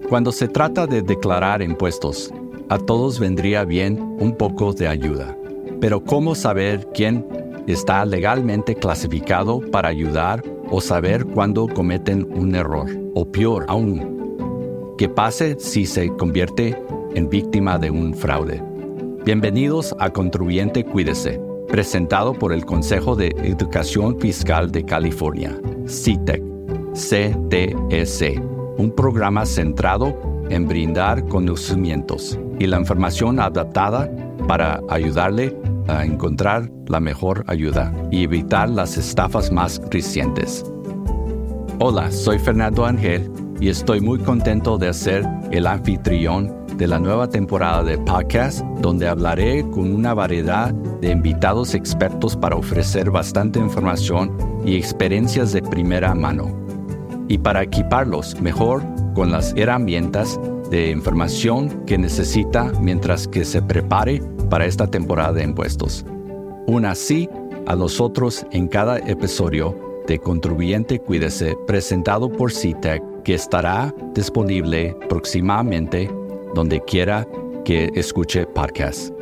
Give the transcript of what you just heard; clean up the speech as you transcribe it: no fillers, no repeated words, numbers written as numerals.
Cuando se trata de declarar impuestos, a todos vendría bien un poco de ayuda. Pero ¿cómo saber quién está legalmente clasificado para ayudar o saber cuándo cometen un error? O peor aún, ¿qué pase si se convierte en víctima de un fraude? Bienvenidos a Contribuyente Cuídese, presentado por el Consejo de Educación Fiscal de California, CTEC, CTEC, un programa centrado en brindar conocimientos y la información adaptada para ayudarle a encontrar la mejor ayuda y evitar las estafas más recientes. Hola, soy Fernando Ángel y estoy muy contento de ser el anfitrión de la nueva temporada de podcast, donde hablaré con una variedad de invitados expertos para ofrecer bastante información y experiencias de primera mano, y para equiparlos mejor con las herramientas de información que necesita mientras que se prepare para esta temporada de impuestos. Únase a nosotros en cada episodio de Contribuyente Cuídese, presentado por CTEC, que estará disponible próximamente donde quiera que escuche podcasts.